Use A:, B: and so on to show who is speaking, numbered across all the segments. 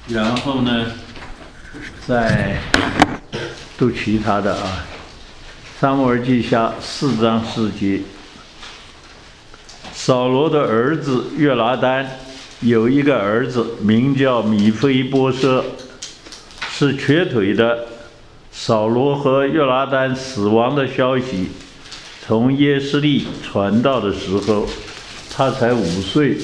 A: 然后呢，再读其他的啊，撒母耳记下4章4节。扫罗的儿子约拿单有一个儿子，名叫米非波设，是瘸腿的。扫罗和约拿单死亡的消息从耶斯利传到的时候，他才5岁。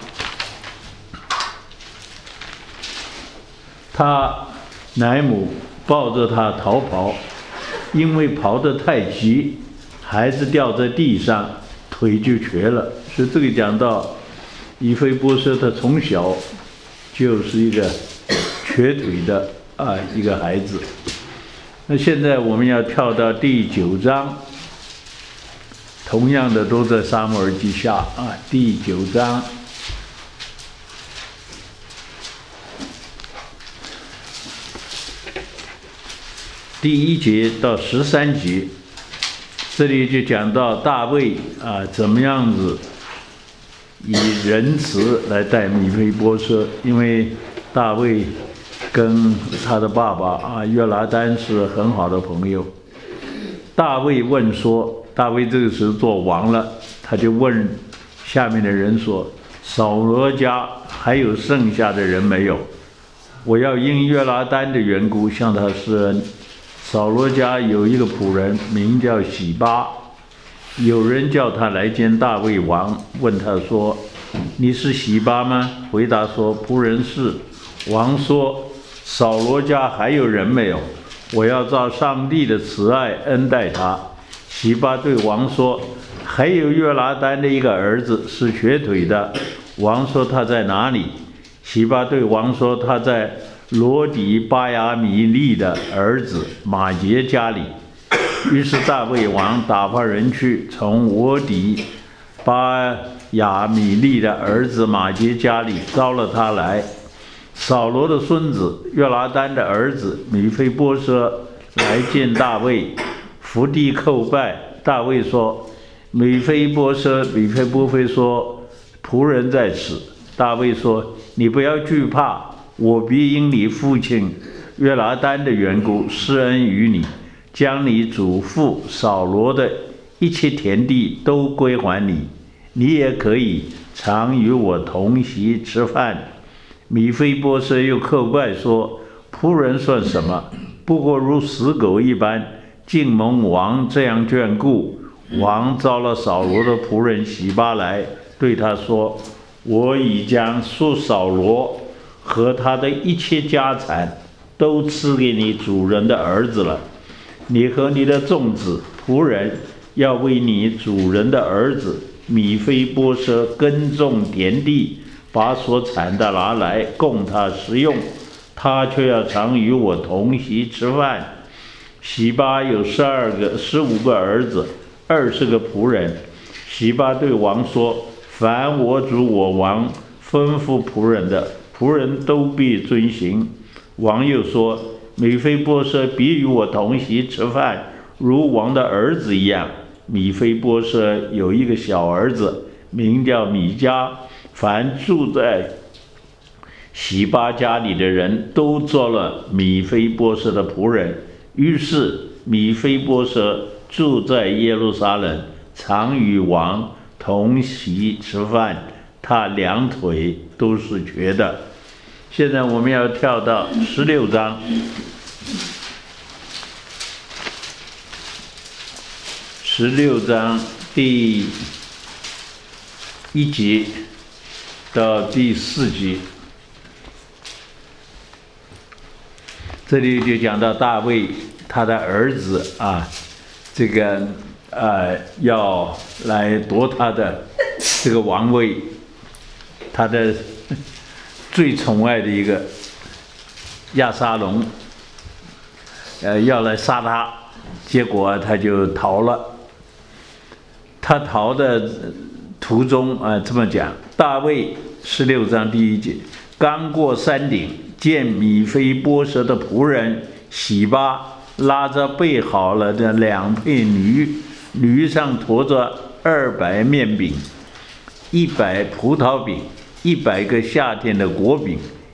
A: 他奶母抱着他逃跑，因为跑得太急，孩子掉在地上，腿就瘸了。所以这个讲到以非波设，他从小就是一个瘸腿的一个孩子。那现在我们要跳到第9章，同样的都在撒母耳记下第9章。第1节到13节，这里就讲到大卫怎么样子以仁慈来待米非波设，因为大卫跟他的爸爸约拿单是很好的朋友。大卫问说，大卫这个时候做王了，他就问下面的人说，扫罗家还有剩下的人没有？我要因约拿单的缘故向他施恩。扫罗家有一个仆人，名叫洗巴，有人叫他来见大卫王，问他说，你是洗巴吗？回答说，仆人是。王说，扫罗家还有人没有？我要照上帝的慈爱恩待他。洗巴对王说，还有约拿单的一个儿子是瘸腿的。王说，他在哪里？洗巴对王说，他在罗底巴亚米利的儿子马杰家里。于是大卫王打发人去，从罗底巴亚米利的儿子马杰家里招了他来。扫罗的孙子约拿单的儿子米非波设来见大卫，伏地叩拜。大卫说，米非波设。米非波设说，仆人在此。大卫说，你不要惧怕，我必因你父亲约拿单的缘故施恩于你，将你祖父扫罗的一切田地都归还你，你也可以常与我同席吃饭。米非波设又叩拜说，仆人算什么？不过如死狗一般，竟蒙王这样眷顾。王召了扫罗的仆人洗巴来，对他说，我已将属扫罗和他的一切家产都赐给你主人的儿子了。你和你的众子仆人要为你主人的儿子米非波设耕种田地，把所产的拿来供他食用，他却要常与我同席吃饭。洗巴有15个儿子，20个仆人。洗巴对王说，凡我主我王吩咐仆人的，仆人都必遵行。王又说，米非波设必与我同席吃饭，如王的儿子一样。米非波设有一个小儿子，名叫米迦。凡住在洗巴家里的人都做了米非波设的仆人。于是米非波设住在耶路撒冷，常与王同席吃饭，他2腿都是瘸的。现在我们要跳到16章。16章第1节到第4节，这里就讲到大卫他的儿子这个要来夺他的这个王位，他的最宠爱的一个亚撒龙要来杀他，结果他就逃了。他逃的途中这么讲，大卫16章第1节，刚过山顶，见米非波设的仆人洗巴拉着备好了的2配驴上驮着200面饼，100葡萄饼，100个夏天的果饼，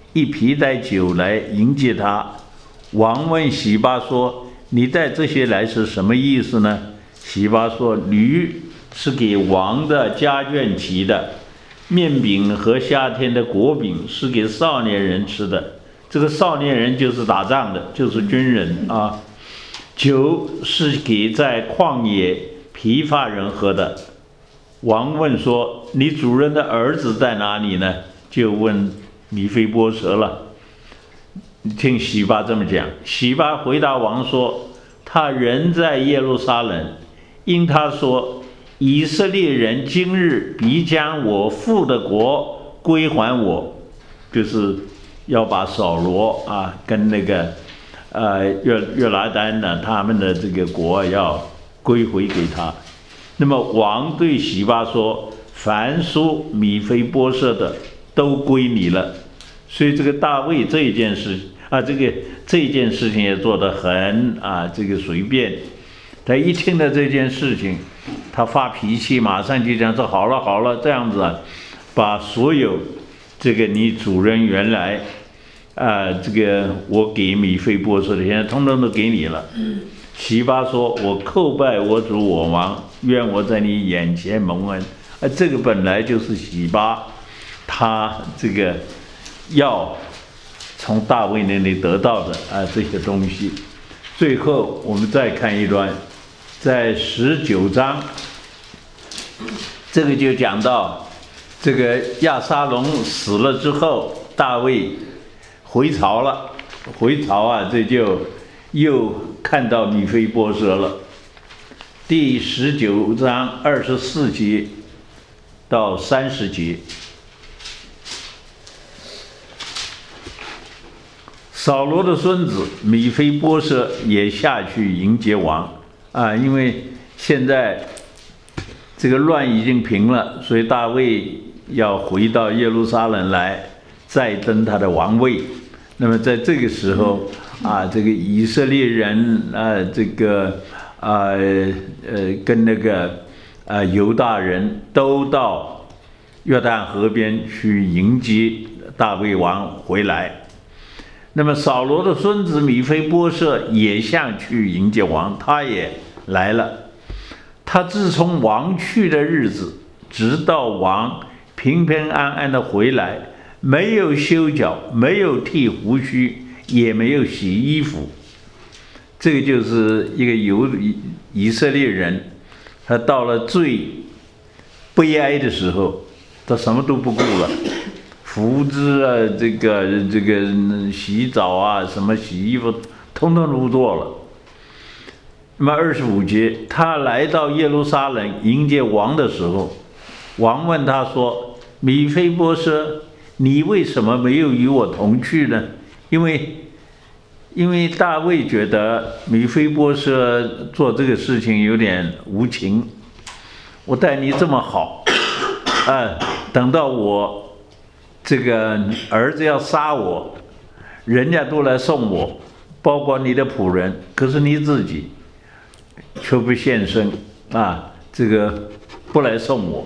A: 一皮带酒来迎接他。王问洗巴说：“你带这些来是什么意思呢？”洗巴说：“驴是给王的家眷骑的，面饼和夏天的果饼是给少年人吃的。这个少年人就是打仗的，就是军人啊。酒是给在旷野疲乏人喝的。”王问说：“你主人的儿子在哪里呢？”就问米非波设了。听洗巴这么讲，洗巴回答王说：“他人在耶路撒冷，因他说以色列人今日必将我父的国归还我，就是要把扫罗跟那个约拿单呢他们的这个国要归回给他。”那么王对洗巴说：“凡属米非波设的都归你了。”所以这个大卫这件事情也做得很这个随便。他一听到这件事情，他发脾气，马上就讲说：“好了好了，这样子把所有这个你主人原来这个我给米非波设的，现在通通都给你了。”洗巴说：“我叩拜我主我王，愿我在你眼前蒙恩。”这个本来就是洗巴他这个要从大卫那里得到的这些东西。最后我们再看一段，在19章，这个就讲到这个亚撒龙死了之后，大卫回朝了，这就又看到米非波设了。第19章24节到30节，扫罗的孙子米非波设也下去迎接王因为现在这个乱已经平了，所以大卫要回到耶路撒冷来再登他的王位。那么在这个时候这个以色列人这个跟那个犹大人都到约旦河边去迎接大卫王回来。那么扫罗的孙子米非波设也下去迎接王，他也来了。他自从王去的日子，直到王平平安安的回来，没有修脚，没有剃胡须，也没有洗衣服。这个就是一个以色列人，他到了最悲哀的时候，他什么都不顾了，胡子这个洗澡什么洗衣服，通通都不做了。那么25节，他来到耶路撒冷迎接王的时候，王问他说：“米非波设，你为什么没有与我同去呢？”因为大卫觉得米非波设做这个事情有点无情，我待你这么好，等到我这个儿子要杀我，人家都来送我，包括你的仆人，可是你自己却不现身这个不来送我。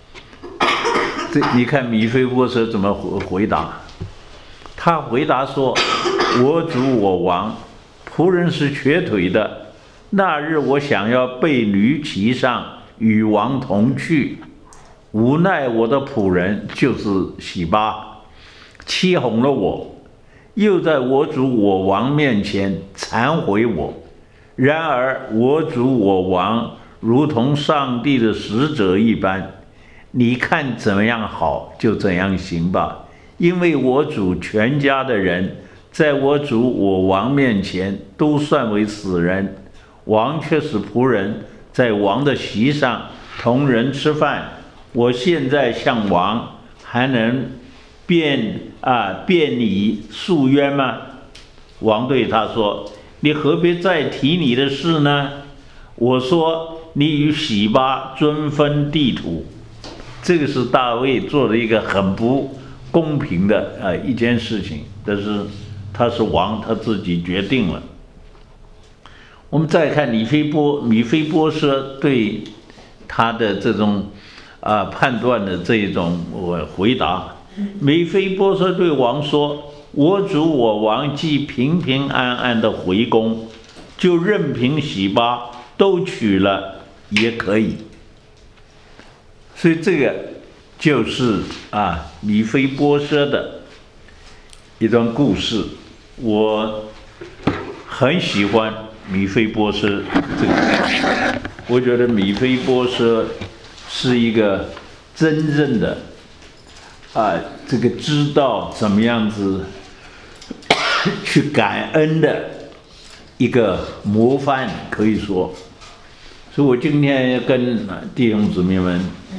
A: 你看米非波设怎么回答？他回答说：“我主我王，仆人是瘸腿的。那日我想要被驴骑上，与王同去，无奈我的仆人就是洗巴，欺哄了我，又在我主我王面前忏悔我。然而我主我王如同上帝的使者一般，你看怎么样好就怎样行吧。因为我主全家的人在我主我王面前都算为死人，王却使仆人在王的席上同人吃饭。我现在向王还能辩你诉冤吗？”王对他说：“你何必再提你的事呢？我说你与洗巴均分地土。”这个是大卫做的一个很不公平的一件事情，但是他是王，他自己决定了。我们再看米非波设对他的这种判断的这种回答。米非波设对王说：“ 我主我王既平平安安的回宫，就任凭洗巴都娶了也可以。所以这个就是米非波设的一段故事。我很喜欢米非波设这个，我觉得米非波设是一个真正的这个知道怎么样子去感恩的一个模范，可以说。所以我今天跟弟兄姊妹们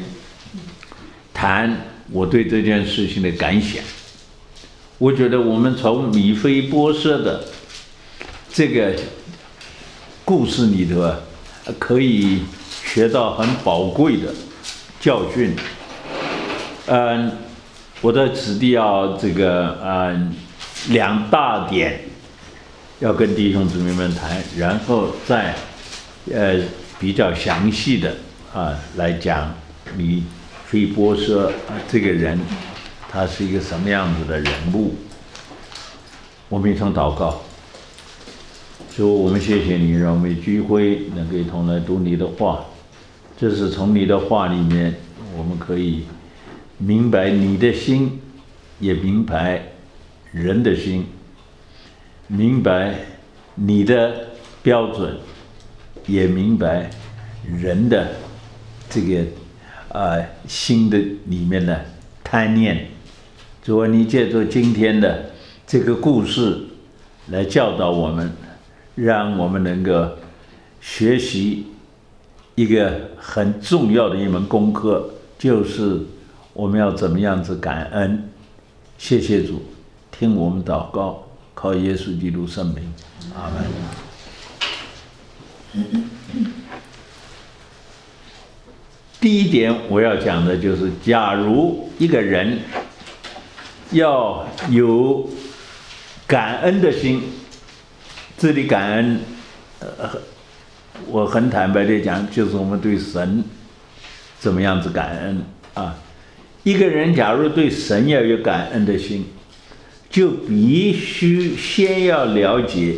A: 谈我对这件事情的感想。我觉得我们从米非波设的这个故事里头可以学到很宝贵的教训。我的子弟要这个2大点要跟弟兄姊妹们谈，然后再比较详细的来讲米非波设这个人，他是一个什么样子的人物。我们一同祷告。主，我们谢谢你，让我们聚会能够一同来读你的话。这是从你的话里面，我们可以明白你的心，也明白人的心，明白你的标准，也明白人的这个心的里面的贪念。主啊，你借着今天的这个故事来教导我们，让我们能够学习一个很重要的一门功课，就是我们要怎么样子感恩。谢谢主，听我们祷告，靠耶稣基督圣名，阿门。第一点我要讲的就是，假如一个人要有感恩的心，这里感恩我很坦白的讲，就是我们对神怎么样子感恩一个人假如对神要有感恩的心，就必须先要了解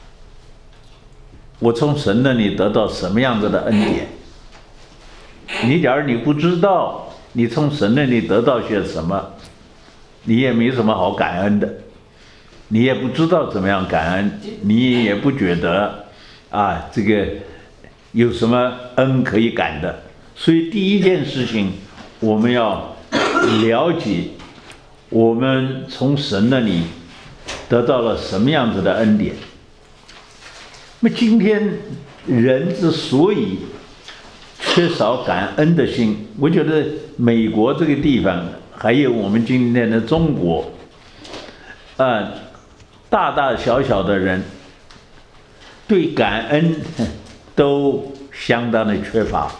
A: 我从神那里得到什么样子的恩典。你假如你不知道你从神那里得到些什么，你也没什么好感恩的，你也不知道怎么样感恩，你也不觉得这个有什么恩可以感的。所以第一件事情，我们要了解我们从神那里得到了什么样子的恩典。那么今天人之所以缺少感恩的心，我觉得美国这个地方，还有我们今天的中国，大大小小的人对感恩都相当的缺乏。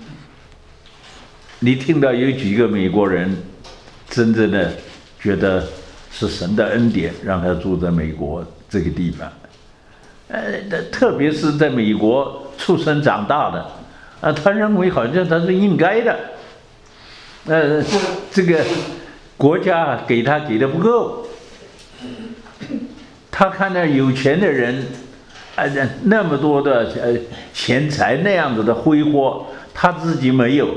A: 你听到有几个美国人真正的觉得是神的恩典让他住在美国这个地方？特别是在美国出生长大的他认为好像他是应该的，这个国家给他给的不够。他看到有钱的人那么多的钱财那样子的挥霍，他自己没有，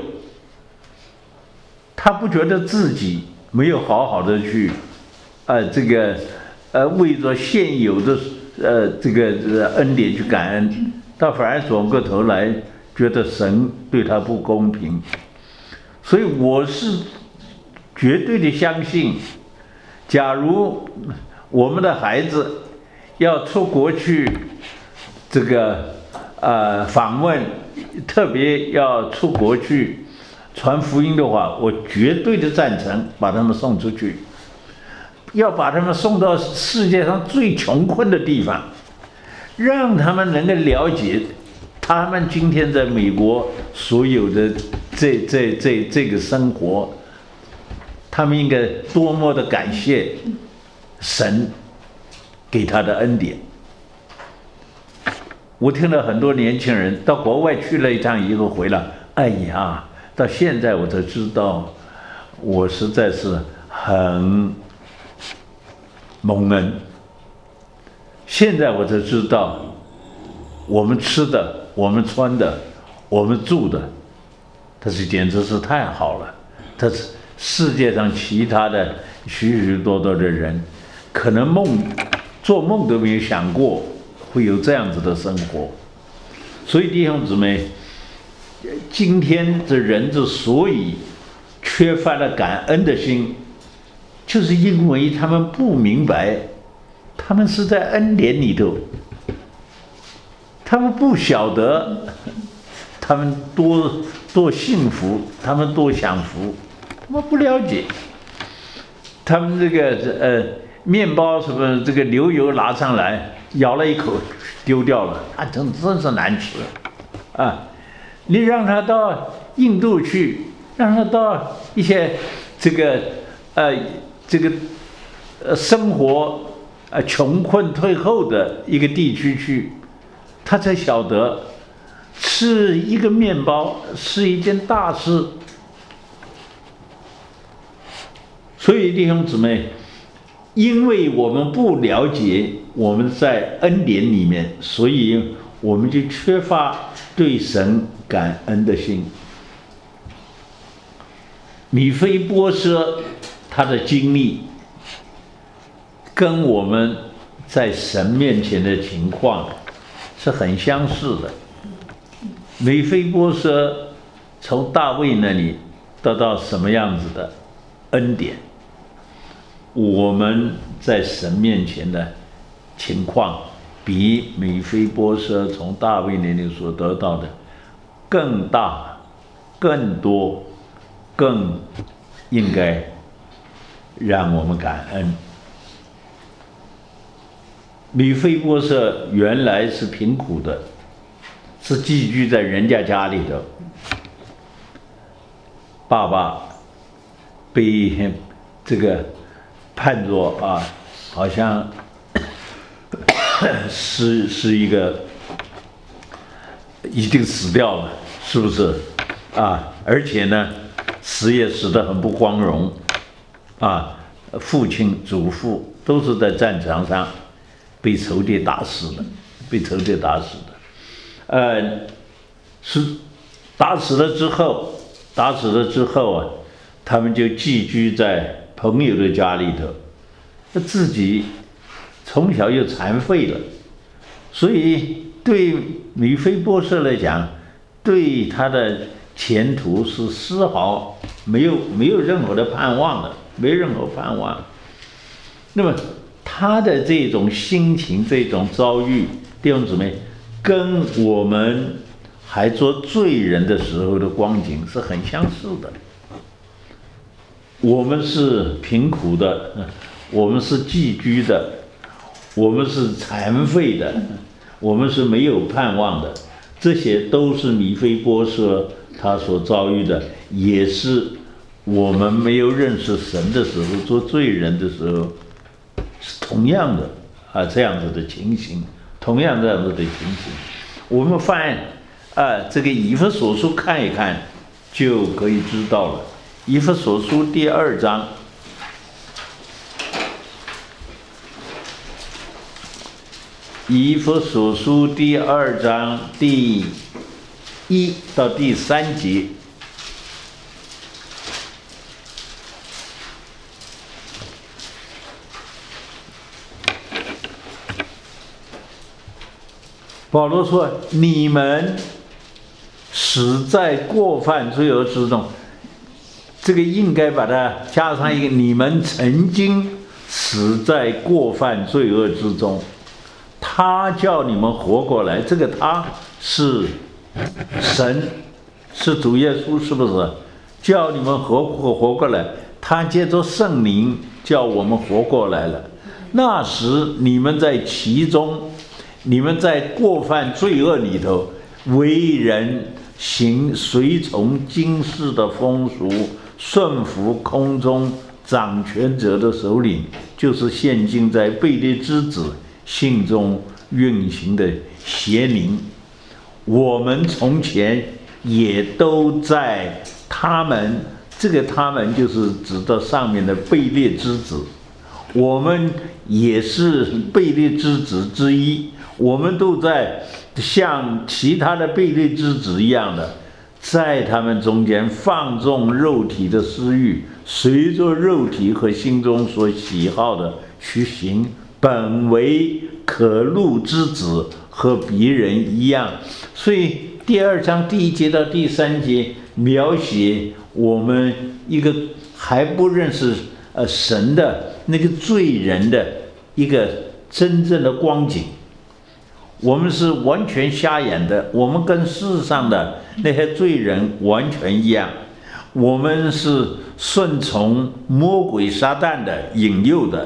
A: 他不觉得自己没有好好的去这个为着现有的这个恩典去感恩，他反而转过头来觉得神对他不公平。所以我是绝对的相信，假如我们的孩子要出国去这个访问，特别要出国去传福音的话，我绝对的赞成把他们送出去，要把他们送到世界上最穷困的地方，让他们能够了解他们今天在美国所有的这个生活，他们应该多么的感谢神给他的恩典。我听了很多年轻人到国外去了一趟以后回来，哎呀，到现在我才知道，我实在是很蒙恩。现在我才知道，我们吃的、我们穿的、我们住的，这是简直是太好了。这是世界上其他的许许多多的人，可能做梦都没有想过会有这样子的生活。所以弟兄姊妹，今天这人之所以缺乏了感恩的心，就是因为他们不明白，他们是在恩典里头，他们不晓得他们多幸福，他们多享福，他们不了解。他们这个面包什么这个流油拿上来，咬了一口丢掉了，啊，真是难吃啊！你让他到印度去，让他到一些生活穷困退后的一个地区去，他才晓得吃一个面包是一件大事。所以弟兄姊妹，因为我们不了解我们在恩典里面，所以我们就缺乏对神感恩的心。米非波设他的经历跟我们在神面前的情况是很相似的。米非波设从大卫那里得到什么样子的恩典，我们在神面前的情况比米非波设从大卫那里所得到的更大、更多、更应该让我们感恩。米非波设原来是贫苦的，是寄居在人家家里的，爸爸被这个判作啊，好像是一个已经死掉了，是不是啊？而且呢，死也死得很不光荣啊！父亲、祖父都是在战场上被仇敌打死的，是打死了之后啊，他们就寄居在朋友的家里头，自己从小又残废了，所以对米非波设来讲，对他的前途是丝毫没有任何的盼望的，没有任何盼望。那么他的这种心情、这种遭遇，弟兄姊妹，跟我们还做罪人的时候的光景是很相似的。我们是贫苦的，我们是寄居的，我们是残废的，我们是没有盼望的，这些都是米非波设他所遭遇的，也是我们没有认识神的时候，做罪人的时候，是同样的啊，这样子的情形，我们翻这个以弗所书看一看，就可以知道了。以弗所书第2章。以弗所书第2章第1到第3节。保罗说：“你们死在过犯罪恶之中。”这个应该把它加上一个，你们曾经死在过犯罪恶之中，他叫你们活过来。这个他是神，是主耶稣，是不是？叫你们活过来，他借着圣灵叫我们活过来了。那时你们在其中，你们在过犯罪恶里头为人行随从今世的风俗，顺服空中掌权者的首领，就是现今在悖逆之子信中运行的邪灵。我们从前也都在他们，这个他们就是指的上面的悖逆之子。 我们也是悖逆之子之一，我们都在像其他的悖逆之子一样的，在他们中间放纵肉体的私欲，随着肉体和心中所喜好的去行，本为可怒之子，和别人一样。所以第2章第1节到第3节描写我们一个还不认识神的那个罪人的一个真正的光景。我们是完全瞎眼的，我们跟世上的那些罪人完全一样，我们是顺从魔鬼撒旦的引诱的，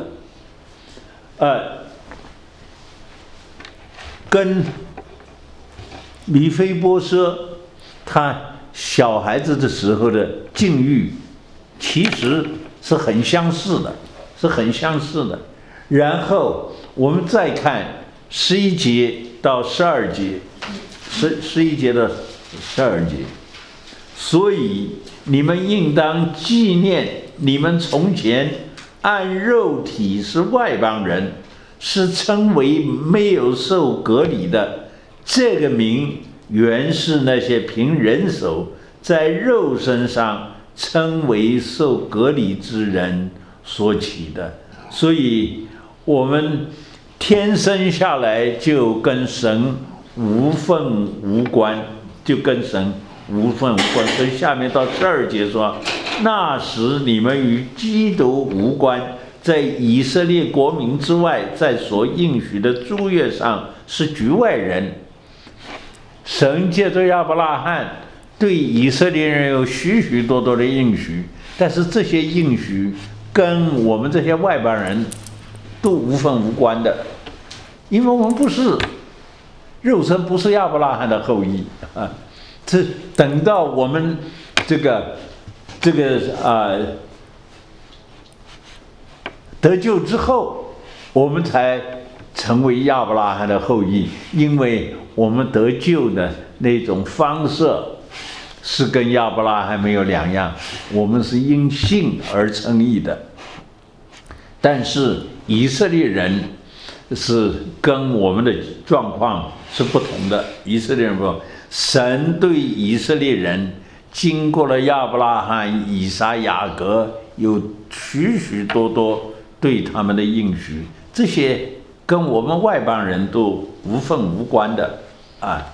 A: 跟米非波设他小孩子的时候的境遇其实是很相似的，然后我们再看11节到12节，11节到12节，所以你们应当纪念你们从前按肉体是外邦人，是称为没有受割礼的，这个名原是那些凭人手在肉身上称为受割礼之人所起的。所以我们天生下来就跟神无分无关，所以下面到12节说，那时你们与基督无关，在以色列国民之外，在所应许的诸约上是局外人。神借着亚伯拉罕对以色列人有许许多多的应许，但是这些应许跟我们这些外邦人都无分无关的，因为我们不是肉身，不是亚伯拉罕的后裔啊。这等到我们这个得救之后，我们才成为亚伯拉罕的后裔，因为我们得救的那种方式是跟亚伯拉罕没有两样，我们是因信而称义的。但是以色列人是跟我们的状况是不同的，以色列人不同，神对以色列人经过了亚伯拉罕、以撒、雅各，有许许多多对他们的应许，这些跟我们外邦人都无分无关的啊。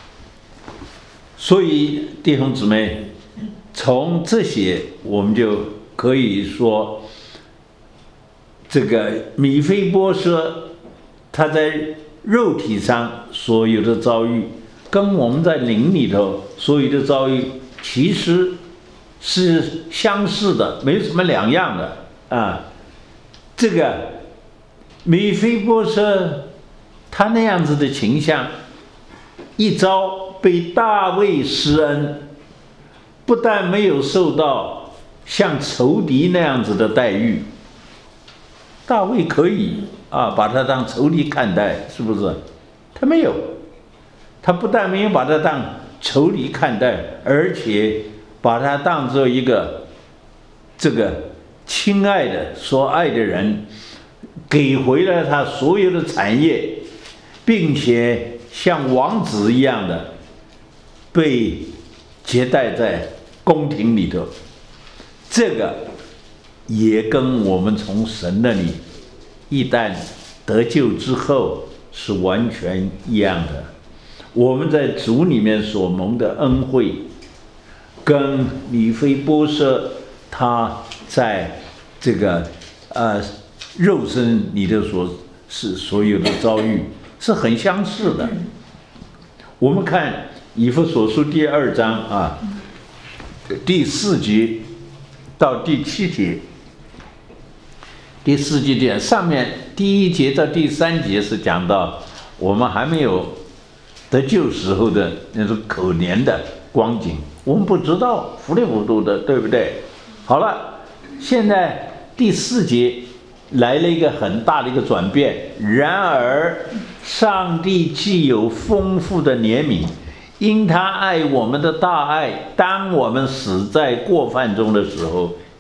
A: 所以弟兄姊妹，从这些我们就可以说，这个米非波设他在肉体上所有的遭遇，跟我们在灵里头所有的遭遇其实是相似的，没有什么两样的啊。这个米非波设他那样子的倾向，一朝被大卫施恩，不但没有受到像仇敌那样子的待遇，大卫可以把他当仇敌看待，是不是？他没有，他不但没有把他当仇敌看待，而且把他当作一个这个亲爱的所爱的人，给回了他所有的产业，并且像王子一样的被接待在宫廷里头。这个也跟我们从神那里一旦得救之后是完全一样的。我们在主里面所蒙的恩惠，跟米非波设他在这个肉身里头所有的遭遇是很相似的。我们看以弗所书第2章第4节到第7节，第4节上面第1节到第3节是讲到我们还没有得救时候的那种可怜的光景，我们不知道，糊里糊涂的，对不对？好了，现在第4节来了一个很大的一个转变。然而上帝既有丰富的怜悯，因他爱我们的大爱，当我们死在过犯中的时候，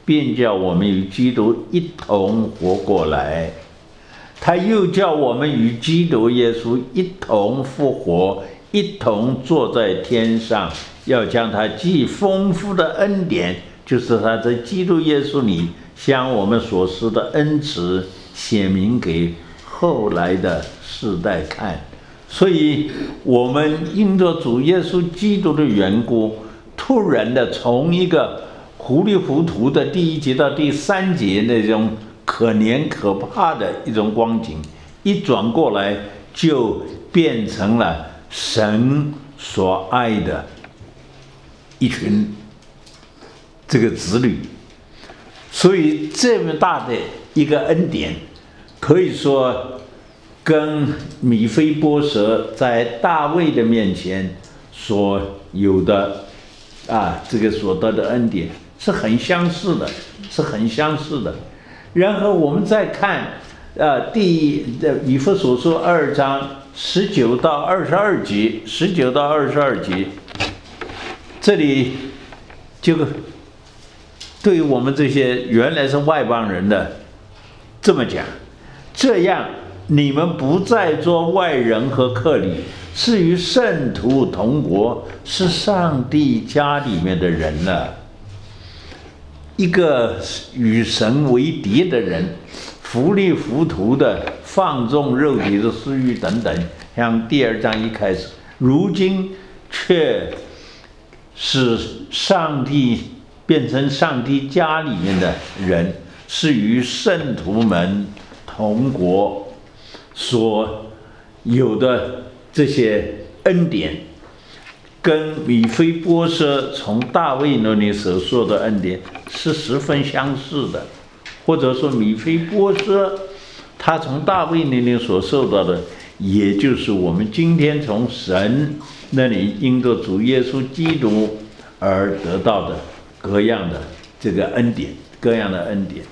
A: 便叫我们与基督一同活过来。他又叫我们与基督耶稣一同复活，一同坐在天上，要将他既丰富的恩典，就是他在基督耶稣里向我们所施的恩慈，显明给后来的世代看。所以我们因着主耶稣基督的缘故，突然的从一个糊里糊涂的第1节到第3节那种可怜可怕的一种光景，一转过来就变成了神所爱的一群这个子女。所以这么大的一个恩典，可以说跟米非波设在大卫的面前所有的这个所得的恩典是很相似的，是很相似的。然后我们再看以弗所书2章19到22节，这里就对于我们这些原来是外邦人的这么讲：这样你们不再做外人和客旅，是与圣徒同国，是上帝家里面的人了。一个与神为敌的人，糊里糊涂的放纵肉体的私欲等等，像第2章一开始，如今却是上帝变成上帝家里面的人，是与圣徒们同国，所有的这些恩典，跟米非波设从大卫那里所说的恩典是十分相似的。或者说米非波设他从大卫那里所受到的，也就是我们今天从神那里因着主耶稣基督而得到的各样的这个恩典，各样的恩典。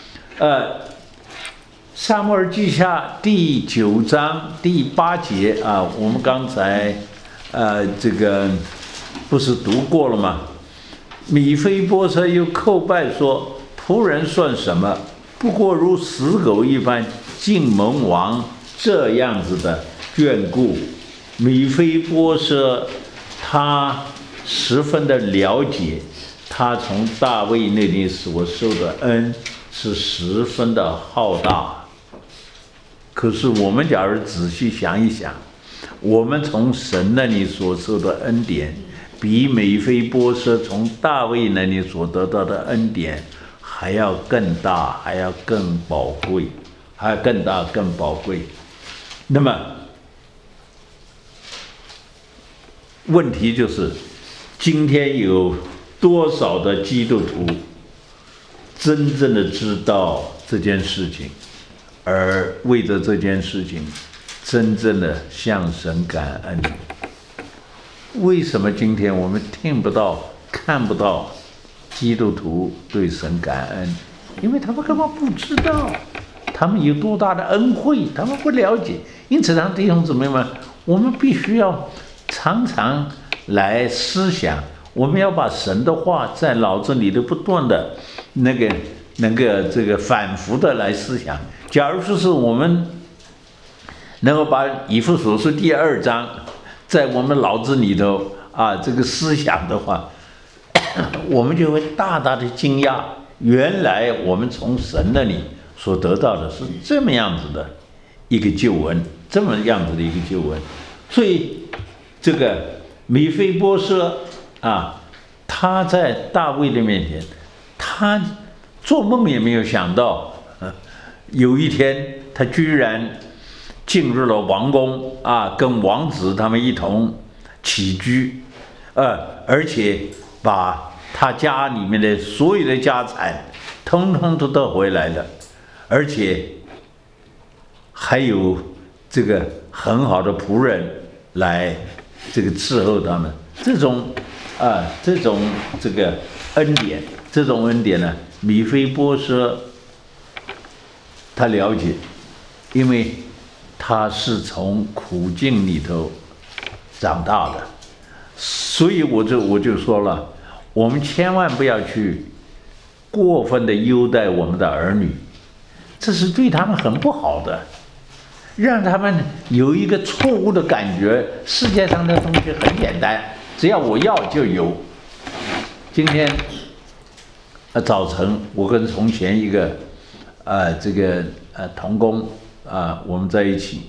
A: 撒母耳记下第9章第8节我们刚才这个不是读过了吗？米非波设又叩拜说：仆人算什么？不过如死狗一般，竟蒙王这样子的眷顾。米非波设他十分的了解，他从大卫那里所受的恩是十分的浩大。可是我们假如仔细想一想，我们从神那里所受的恩典，比米非波设从大卫那里所得到的恩典还要更大，还要更宝贵，还要更大更宝贵。那么问题就是，今天有多少的基督徒真正的知道这件事情，而为着这件事情真正的向神感恩？为什么今天我们听不到、看不到基督徒对神感恩？因为他们根本不知道他们有多大的恩惠，他们不了解。因此弟兄姊妹们，我们必须要常常来思想，我们要把神的话在脑子里头不断的这个反复的来思想。假如说是我们能够把以弗所书第2章在我们脑子里头这个思想的话，我们就会大大的惊讶，原来我们从神那里所得到的是这么样子的一个救恩，这么样子的一个救恩。所以这个米非波设他在大卫的面前，他做梦也没有想到有一天他居然进入了王宫跟王子他们一同起居，而且把他家里面的所有的家产通通都得回来了，而且还有这个很好的仆人来这个伺候他们。这种这个恩典，这种恩典呢，米非波设他了解，因为他是从苦境里头长大的。所以我就说了，我们千万不要去过分的优待我们的儿女，这是对他们很不好的，让他们有一个错误的感觉，世界上的东西很简单，只要我要就有。今天早晨我跟从前一个同工我们在一起，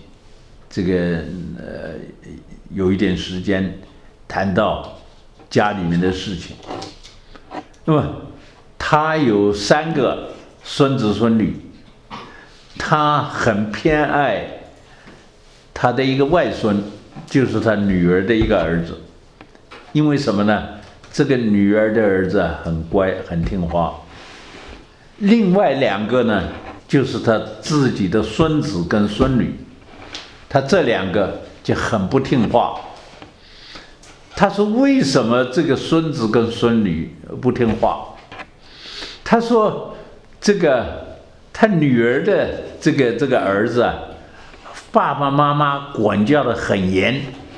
A: 有一点时间谈到家里面的事情。那么他有3个孙子孙女，他很偏爱他的一个外孙，就是他女儿的一个儿子。因为什么呢？这个女儿的儿子很乖很听话，另外2个呢就是他自己的孙子跟孙女，他这2个就很不听话。他说为什么这个孙子跟孙女不听话？他说他女儿的这个儿子爸爸妈妈管教得很严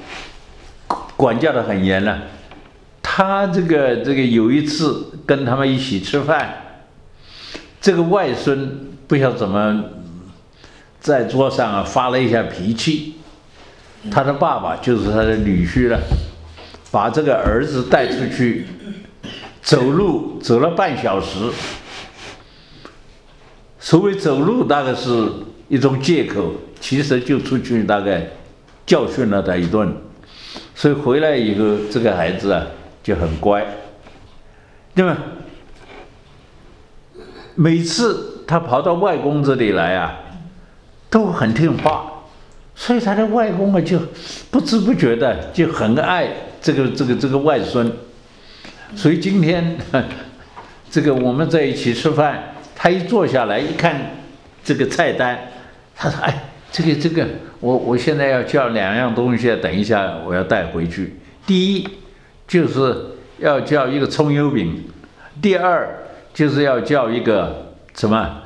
A: 了。他这个有一次跟他们一起吃饭，这个外孙不晓得怎么在桌上发了一下脾气，他的爸爸就是他的女婿了，把这个儿子带出去走路，走了半小时。所谓走路大概是一种借口，其实就出去大概教训了他一顿。所以回来以后，这个孩子就很乖。那么每次他跑到外公这里来都很听话，所以他的外公就不知不觉的就很爱这个外孙。所以今天我们在一起吃饭，他一坐下来一看这个菜单，他说这个我现在要叫2样东西，等一下我要带回去。第一就是要叫一个葱油饼，第2就是要叫一个什么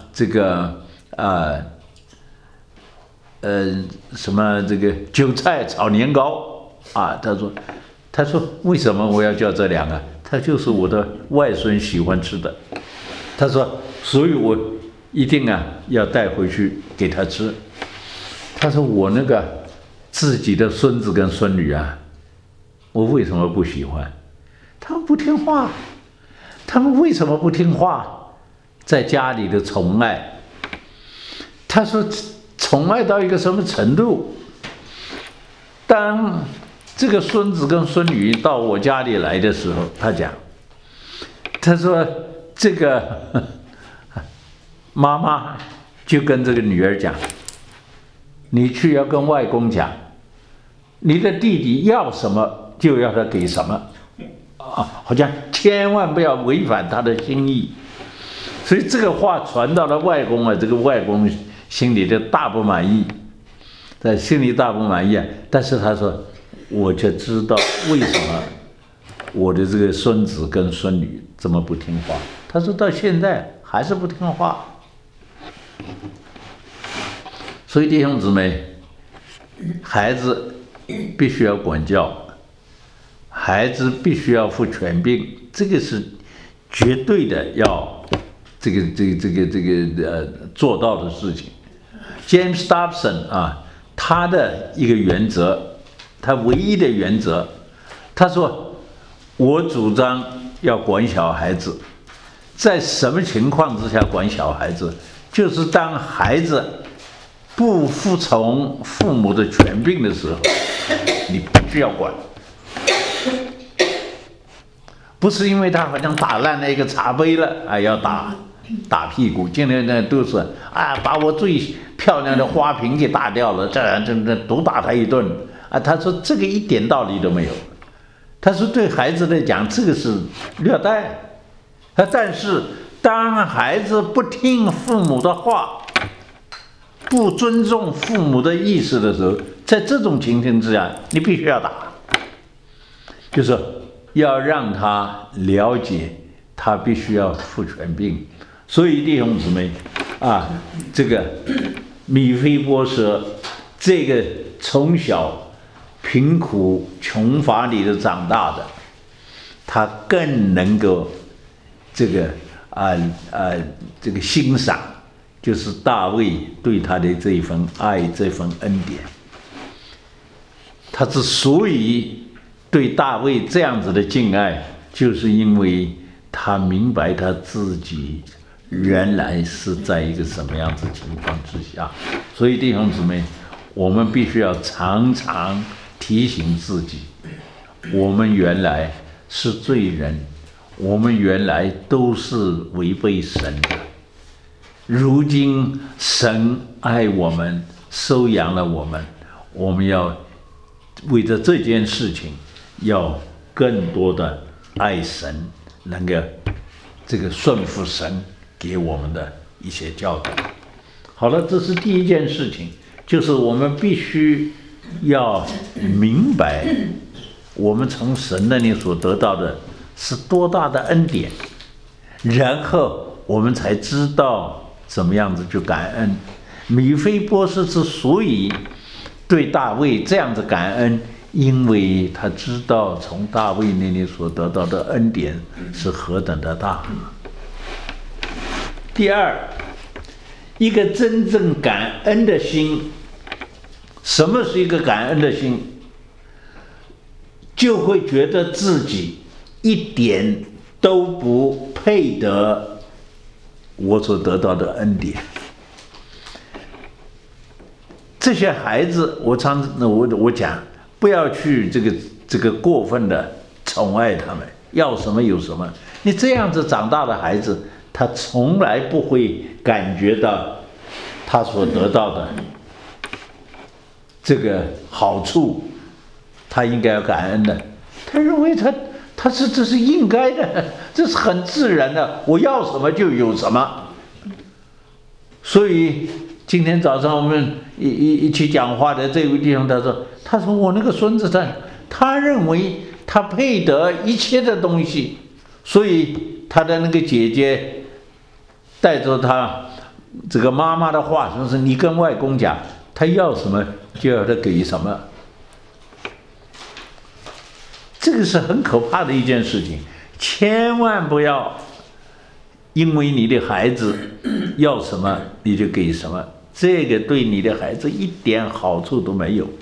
A: 韭菜炒年糕他说为什么我要叫这2个？他就是我的外孙喜欢吃的。他说所以我一定要带回去给他吃。他说我那个自己的孙子跟孙女我为什么不喜欢？他们不听话。他们为什么不听话？在家里的宠爱，他说宠爱到一个什么程度？当这个孙子跟孙女到我家里来的时候，他说这个妈妈就跟这个女儿讲，你去要跟外公讲，你的弟弟要什么就要他给什么好像千万不要违反他的心意。所以这个话传到了外公这个外公心里就大不满意，但是他说我就知道为什么我的这个孙子跟孙女这么不听话。他说到现在还是不听话。所以弟兄姊妹，孩子必须要管教，孩子必须要负权柄，这个是绝对的要做到的事情。James Dobson 他的一个原则，他唯一的原则，他说我主张要管小孩子。在什么情况之下管小孩子？就是当孩子不服从父母的权柄的时候，你必须要管。不是因为他好像打烂了一个茶杯了要打屁股。今天呢都是把我最漂亮的花瓶给打掉了，这毒打他一顿他说这个一点道理都没有。他说对孩子来讲这个是虐待。但是当孩子不听父母的话，不尊重父母的意思的时候，在这种情形之下你必须要打，就是要让他了解他必须要负权柄。所以弟兄姊妹这个米非波设这个从小贫苦穷乏里的长大的，他更能够这个欣赏，就是大卫对他的这一份爱，这份恩典。他之所以对大卫这样子的敬爱，就是因为他明白他自己原来是在一个什么样子情况之下。所以弟兄姊妹，我们必须要常常提醒自己，我们原来是罪人，我们原来都是违背神的。如今神爱我们，收养了我们，我们要为着这件事情，要更多的爱神，能够这个顺服神给我们的一些教导。好了，这是第一件事情，就是我们必须要明白，我们从神那里所得到的是多大的恩典，然后我们才知道怎么样子去感恩。米非波设之所以对大卫这样子感恩，因为他知道从大卫那里所得到的恩典是何等的大。第二，一个真正感恩的心，什么是一个感恩的心？就会觉得自己一点都不配得我所得到的恩典。这些孩子，我讲，不要去这个过分的宠爱他们，要什么有什么。你这样子长大的孩子，他从来不会感觉到他所得到的这个好处，他应该要感恩的。他认为这是应该的，这是很自然的，我要什么就有什么。所以今天早上我们一起讲话的这位弟兄，他说我那个孙子他认为他配得一切的东西，所以他的那个姐姐带着他这个妈妈的话，说是你跟外公讲，他要什么就要他给什么。这个是很可怕的一件事情，千万不要因为你的孩子要什么你就给什么，这个对你的孩子一点好处都没有。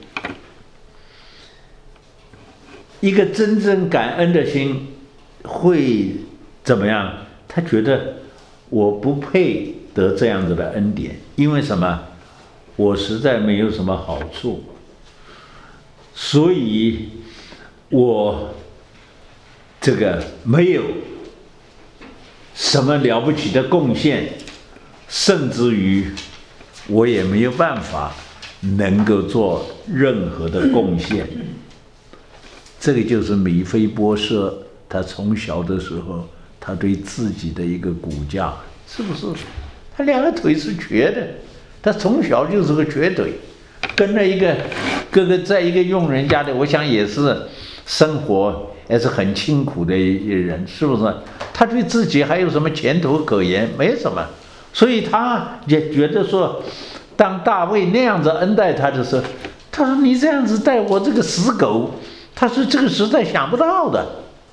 A: 一个真正感恩的心会怎么样？他觉得我不配得这样子的恩典，因为什么？我实在没有什么好处，所以我这个没有什么了不起的贡献，甚至于我也没有办法能够做任何的贡献。这个就是米非波设，他从小的时候，他对自己的一个骨架，是不是？他两个腿是瘸的，他从小就是个瘸腿，跟了一个哥哥在一个佣人家里，我想也是生活也是很清苦的一人，是不是？他对自己还有什么前途可言？没什么，所以他也觉得说，当大卫那样子恩待他的时候，他说你这样子待我这个死狗，他说这个实在想不到的。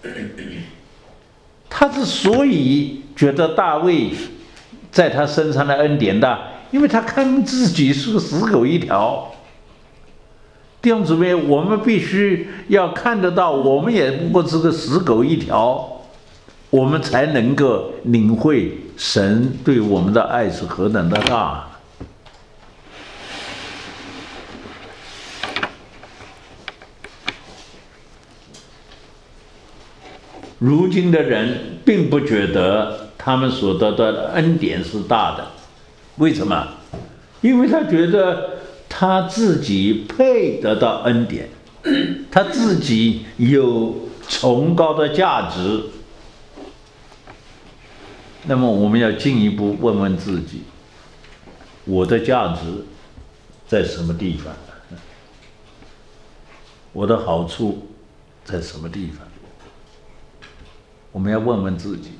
A: 他之所以觉得大卫在他身上的恩典大，因为他看自己是个死狗一条。弟兄姊妹，我们必须要看得到，我们也不过是个死狗一条，我们才能够领会神对我们的爱是何等的大。如今的人并不觉得他们所得到的恩典是大的，为什么？因为他觉得他自己配得到恩典，他自己有崇高的价值。那么我们要进一步问问自己，我的价值在什么地方？我的好处在什么地方？我们要问问自己。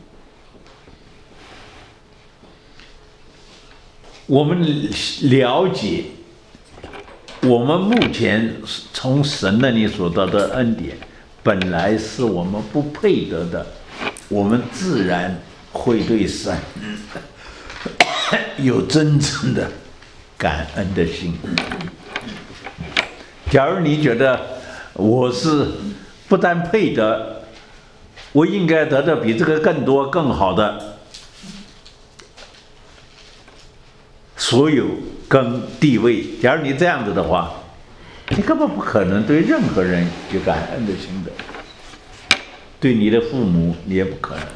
A: 我们了解我们目前从神那里所得的恩典，本来是我们不配得的，我们自然会对神有真正的感恩的心。假如你觉得我是不但配得，我应该得到比这个更多更好的所有跟地位，假如你这样子的话，你根本不可能对任何人有感恩的心的，对你的父母你也不可能。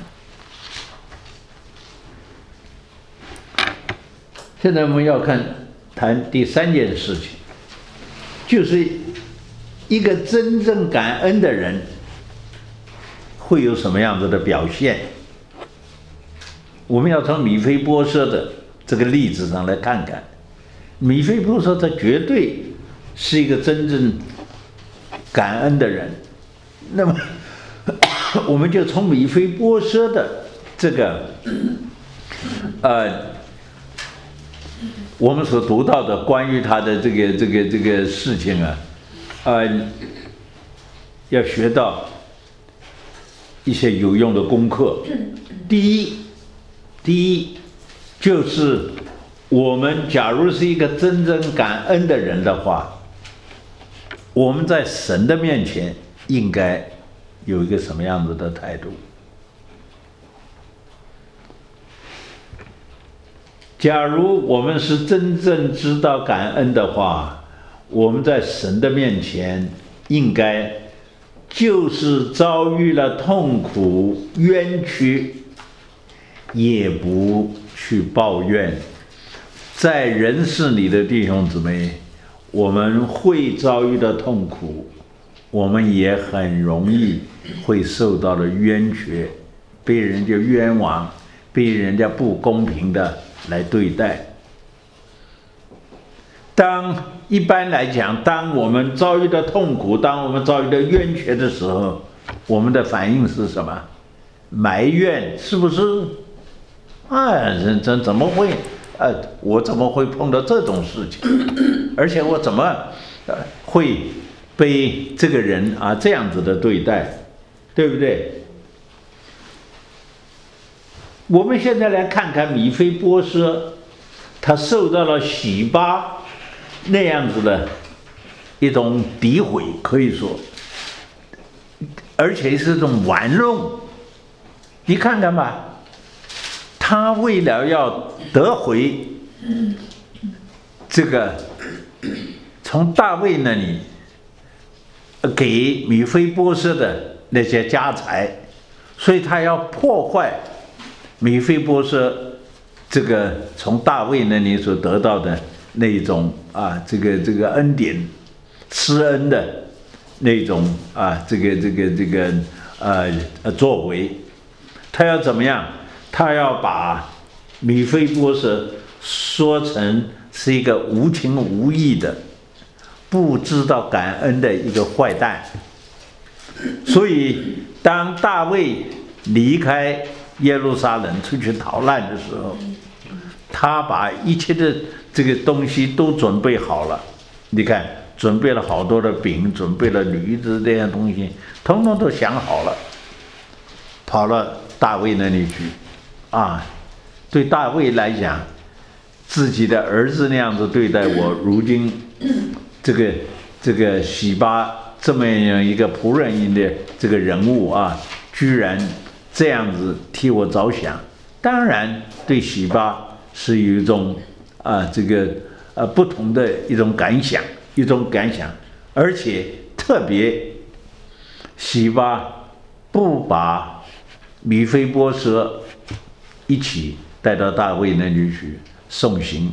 A: 现在我们要谈第三件事情，就是一个真正感恩的人会有什么样子的表现。我们要从米非波设的这个例子上来看看，米非波设他绝对是一个真正感恩的人。那么我们就从米非波设的这个我们所读到的关于他的这个事情啊，要学到一些有用的功课。第一就是我们假如是一个真正感恩的人的话，我们在神的面前应该有一个什么样子的态度？假如我们是真正知道感恩的话，我们在神的面前应该就是遭遇了痛苦冤屈也不去抱怨。在人世里的弟兄姊妹，我们会遭遇的痛苦，我们也很容易会受到了冤屈，被人家冤枉，被人家不公平的来对待。一般来讲，当我们遭遇的痛苦，当我们遭遇的冤屈的时候，我们的反应是什么？埋怨，是不是？这怎么会？我怎么会碰到这种事情？而且我怎么会被这个人这样子的对待，对不对？我们现在来看看米非波设，他受到了洗巴那样子的一种诋毁，可以说，而且是一种玩弄。你看看吧，他为了要得回这个从大卫那里给米非波设的那些家财，所以他要破坏米非波设这个从大卫那里所得到的那种这个恩典施恩的那种作为。他要怎么样？他要把米非波设说成是一个无情无义的、不知道感恩的一个坏蛋。所以当大卫离开耶路撒冷出去逃难的时候，他把一切的这个东西都准备好了。你看，准备了好多的饼，准备了驴子这样东西，统统都想好了，跑了大卫那里去。对大卫来讲，自己的儿子那样子对待我，如今这个洗巴这么样一个仆人的这个人物居然这样子替我着想，当然对洗巴是有一种不同的一种感想，而且特别洗巴不把米非波设一起带到大卫那里去送行，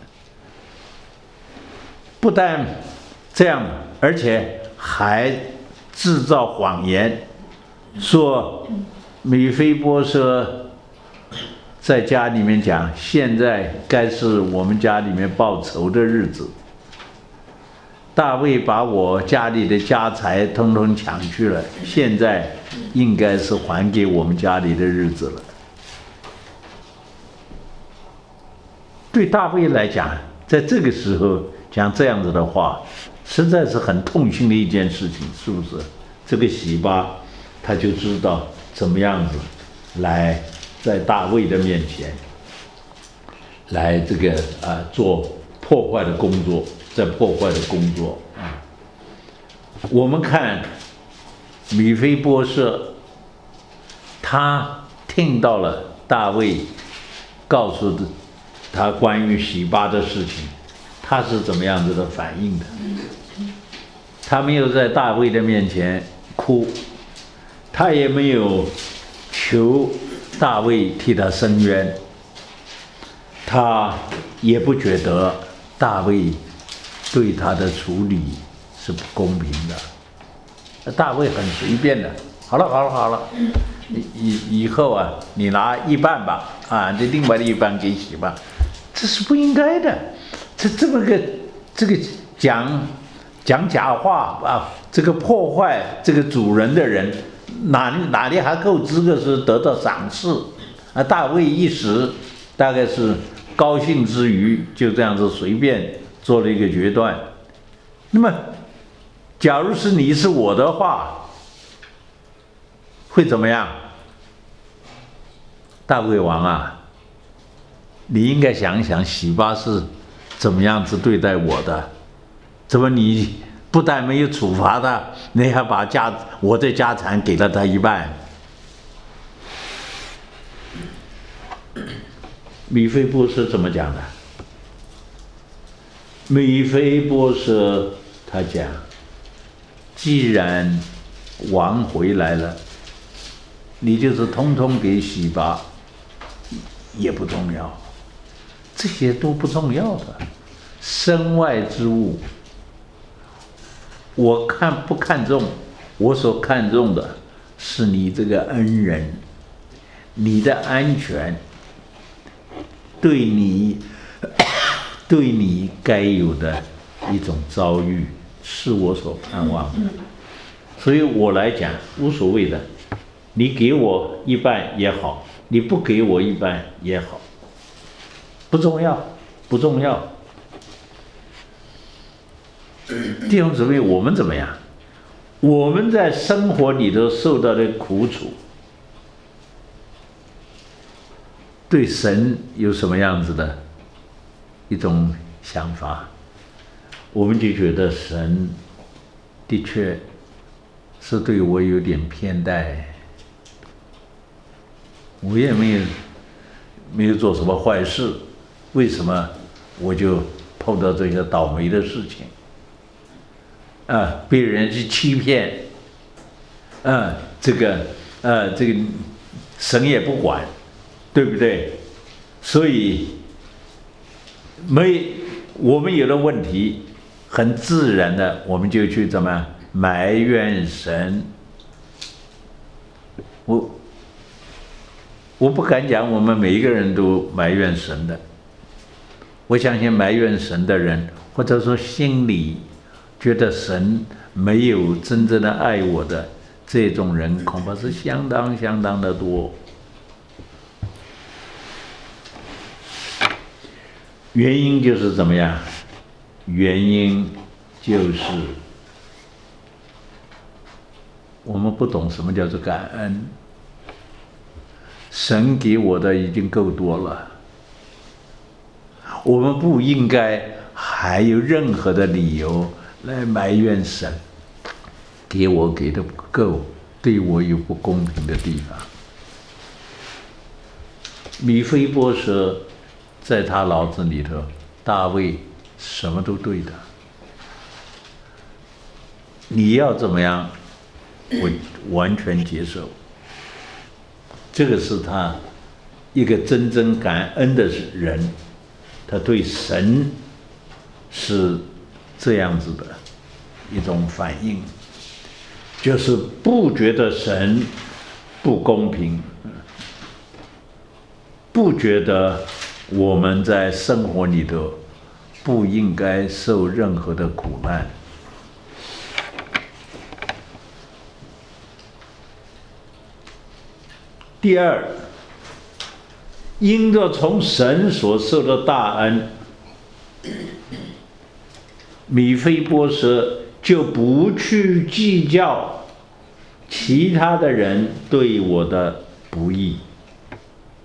A: 不但这样，而且还制造谎言，说米非波设在家里面讲，现在该是我们家里面报仇的日子，大卫把我家里的家财统统抢去了，现在应该是还给我们家里的日子了。对大卫来讲，在这个时候讲这样子的话，实在是很痛心的一件事情，是不是？这个洗巴他就知道怎么样子来在大卫的面前来这个做破坏的工作，在破坏的工作啊。我们看米非波设，他听到了大卫告诉他关于洗巴的事情，他是怎么样子的反应的？他没有在大卫的面前哭，他也没有求大卫替他伸冤，他也不觉得大卫对他的处理是不公平的。大卫很随便的，好了，以后啊，你拿一半吧，你另外的一半给洗吧，这是不应该的。这么个这个讲假话啊，这个破坏这个主人的人，哪里还够资格是得到赏识啊？大卫一时大概是高兴之余，就这样子随便做了一个决断。那么，假如是你是我的话，会怎么样？大卫王啊，你应该想想洗巴是怎么样子对待我的，怎么你不但没有处罚他，你还把我的家产给了他一半？米非波设怎么讲的？米非波设他讲，既然王回来了，你就是通通给洗巴也不重要，这些都不重要的，身外之物，我不看重，我所看重的是你这个恩人，你的安全，对你该有的一种遭遇，是我所盼望的。所以我来讲无所谓的，你给我一半也好，你不给我一半也好，不重要。弟兄姊妹，我们怎么样？我们在生活里头受到的苦楚，对神有什么样子的一种想法？我们就觉得神的确是对我有点偏待，我也没有做什么坏事，为什么我就碰到这些倒霉的事情？被人去欺骗，这个神也不管，对不对？所以我们有了问题，很自然的我们就去怎么埋怨神。我不敢讲我们每一个人都埋怨神的，我相信埋怨神的人，或者说心里觉得神没有真正的爱我的这种人，恐怕是相当的多。原因就是怎么样？原因就是我们不懂什么叫做感恩。神给我的已经够多了，我们不应该还有任何的理由来埋怨神，给的不够，对我有不公平的地方。米非波设在他脑子里头，大卫什么都对的，你要怎么样，我完全接受。这个是他一个真正感恩的人，他对神是这样子的一种反应，就是不觉得神不公平，不觉得我们在生活里头不应该受任何的苦难。第二，因着从神所受的大恩，米非波设就不去计较其他的人对我的不义。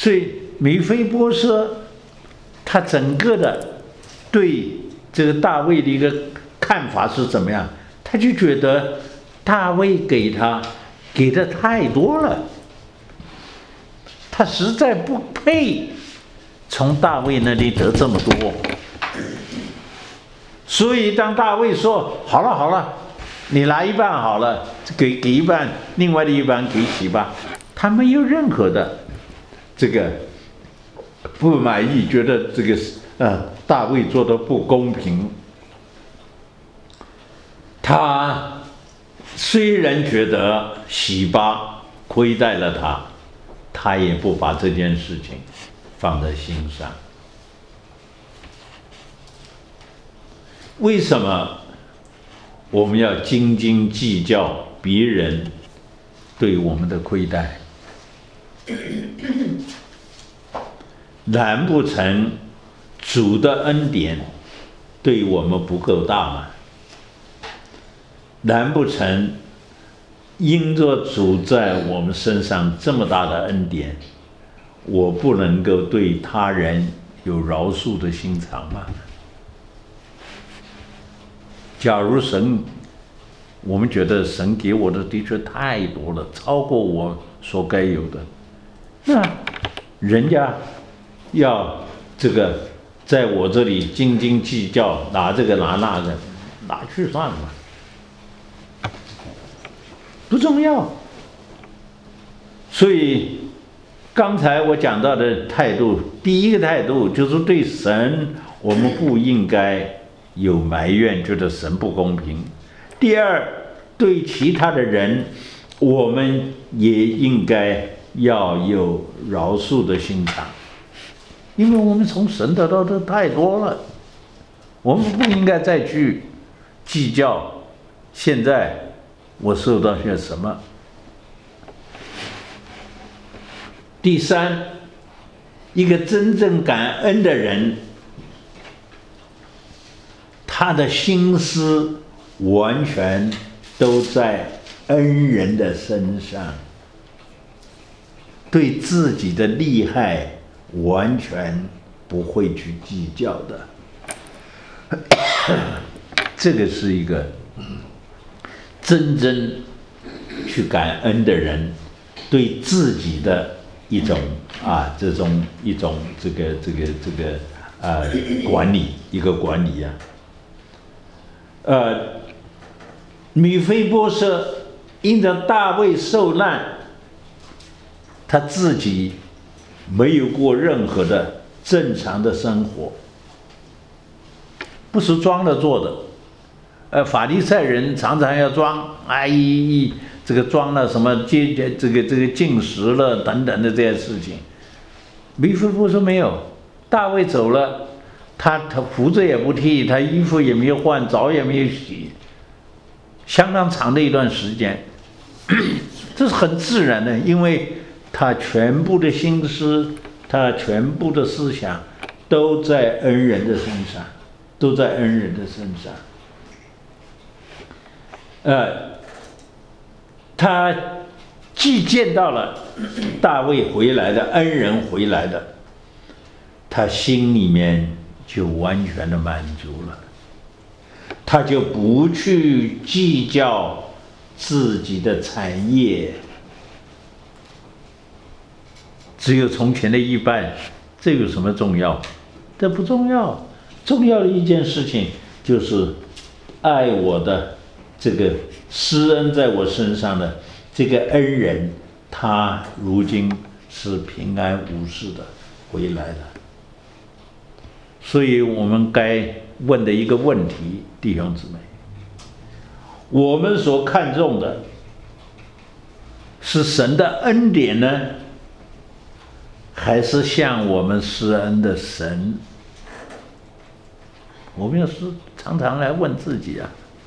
A: 所以米非波设他整个的对这个大卫的一个看法是怎么样？他就觉得大卫给的太多了，他实在不配从大卫那里得这么多。所以当大卫说好了，你拿一半好了，给一半，另外的一半给洗吧，他没有任何的这个不满意，觉得这个大卫做的不公平。他虽然觉得洗巴亏待了他，他也不把这件事情放在心上。为什么我们要斤斤计较别人对我们的亏待？难不成主的恩典对我们不够大吗？难不成因着主在我们身上这么大的恩典，我不能够对他人有饶恕的心肠吗？假如我们觉得神给我的的确太多了，超过我所该有的，那人家要这个在我这里斤斤计较，拿这个拿那个，拿去算了吧，不重要。所以刚才我讲到的态度，第一个态度就是对神，我们不应该有埋怨，觉得神不公平。第二，对其他的人，我们也应该要有饶恕的心肠，因为我们从神得到的太多了，我们不应该再去计较现在我受到些什么。第三，一个真正感恩的人，他的心思完全都在恩人的身上，对自己的利害完全不会去计较的。这个是一个真正去感恩的人对自己的一种这种一种管理，一个管理米非波设因着大卫受难，他自己没有过任何的正常的生活，不是装着做的。法利赛人常常要装，这个装了什么这个进食了等等的这些事情。米非波设没有，大卫走了，他胡子也不剃，他衣服也没有换，澡也没有洗，相当长的一段时间，这是很自然的，因为他全部的心思，他全部的思想都在恩人的身上，都在恩人的身上。他既见到了大卫回来的恩人回来的，他心里面就完全的满足了，他就不去计较自己的产业，只有从前的一半，这有什么重要？这不重要，重要的一件事情就是爱我的这个施恩在我身上的这个恩人，他如今是平安无事的回来了。所以我们该问的一个问题，弟兄姊妹，我们所看重的是神的恩典呢，还是向我们施恩的神？我们要常常来问自己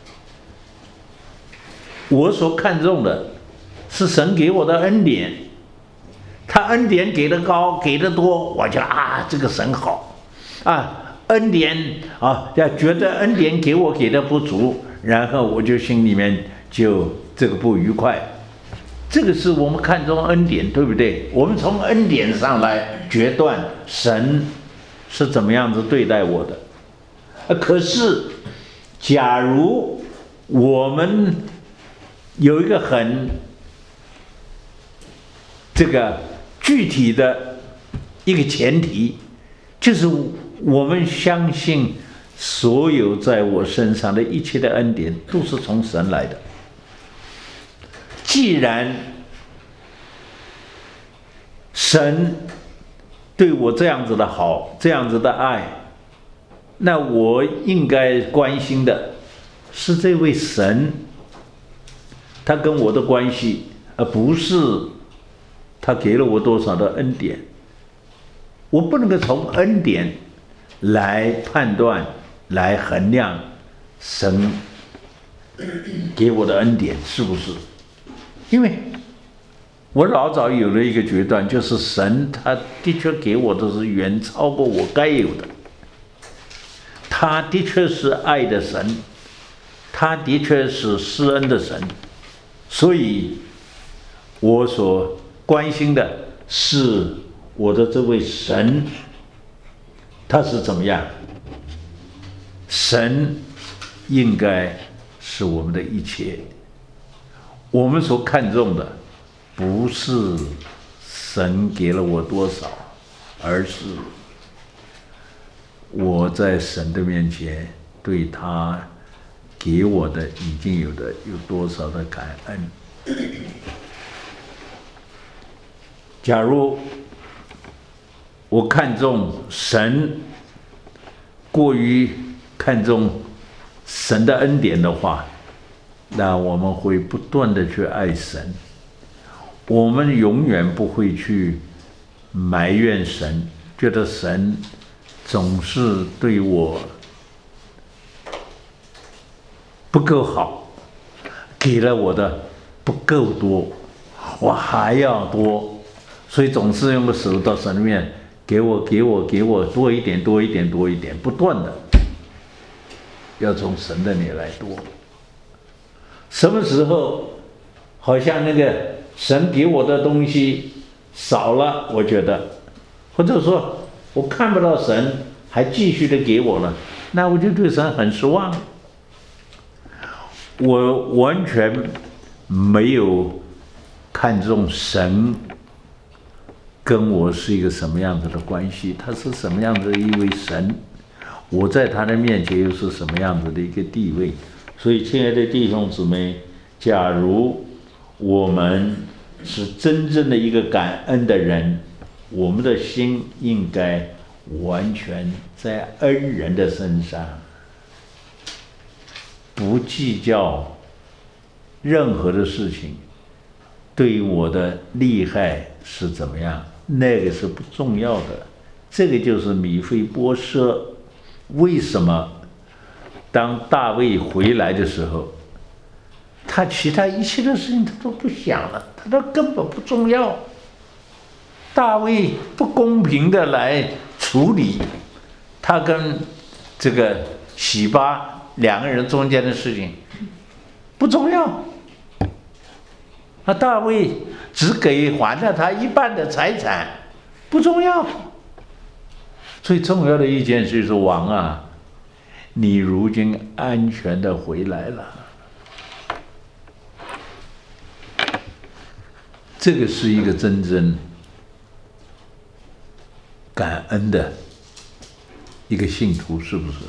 A: 我所看重的是神给我的恩典，他恩典给的高给的多，我觉得这个神好恩典觉得恩典给我给的不足，然后我就心里面就这个不愉快。 这个是我们看重恩典，对不对？我们从恩典上来决断神是怎么样子对待我的。可是，假如我们有一个很这个具体的一个前提，就是我们相信所有在我身上的一切的恩典都是从神来的。既然神对我这样子的好，这样子的爱，那我应该关心的是这位神他跟我的关系，而不是他给了我多少的恩典。我不能够从恩典来判断来衡量神给我的恩典是不是，因为我老早有了一个决断，就是神他的确给我的是远超过我该有的，他的确是爱的神，他的确是施恩的神，所以我所关心的是我的这位神他是怎么样。神应该是我们的一切，我们所看重的不是神给了我多少，而是我在神的面前对他给我的已经有的有多少的感恩。假如我看重神过于看重神的恩典的话，那我们会不断的去爱神，我们永远不会去埋怨神，觉得神总是对我不够好，给了我的不够多，我还要多，所以总是用个手到神面给我多一点，不断的要从神的里来多。什么时候好像那个神给我的东西少了，我觉得，或者说我看不到神还继续的给我了，那我就对神很失望。我完全没有看重神跟我是一个什么样子的关系，他是什么样子的一位神，我在他的面前又是什么样子的一个地位。所以亲爱的弟兄姊妹，假如我们是真正的一个感恩的人，我们的心应该完全在恩人的身上，不计较任何的事情对我的利害是怎么样，那个是不重要的。这个就是米非波设为什么当大卫回来的时候，他其他一切的事情他都不想了，他都根本不重要。大卫不公平的来处理他跟这个洗巴两个人中间的事情，不重要。那大卫只给还了他一半的财产，不重要。最重要的一件事是，王啊，你如今安全的回来了。这个是一个真正感恩的一个信徒，是不是？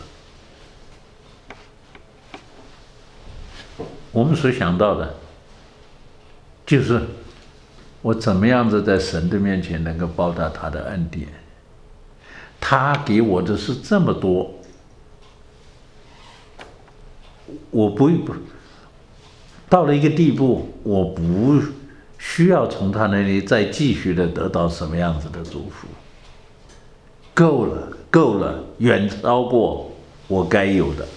A: 我们所想到的就是我怎么样子在神的面前能够报答他的恩典，他给我的是这么多，我不到了一个地步，我不需要从他那里再继续的得到什么样子的祝福，够了，远超过我该有的。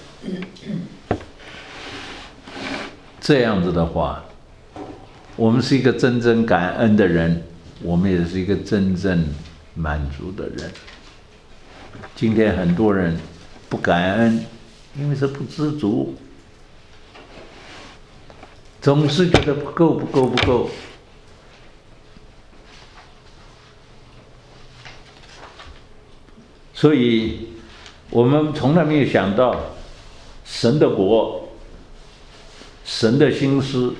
A: 这样子的话，我们是一个真正感恩的人，我们也是一个真正满足的人。今天很多人不感恩，因为是不知足，总是觉得不够。 所以我们从来没有想到神的国、神的心思